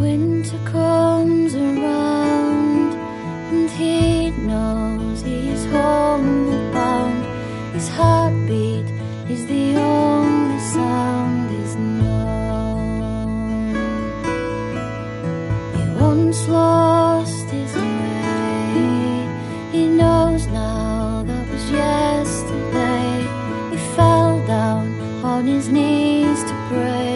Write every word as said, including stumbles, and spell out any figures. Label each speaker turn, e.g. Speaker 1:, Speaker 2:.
Speaker 1: Winter comes around and he knows he's homeward bound. His heartbeat is the only sound he's known. He once lost his way. He knows now that was yesterday. He fell down on his knees to pray.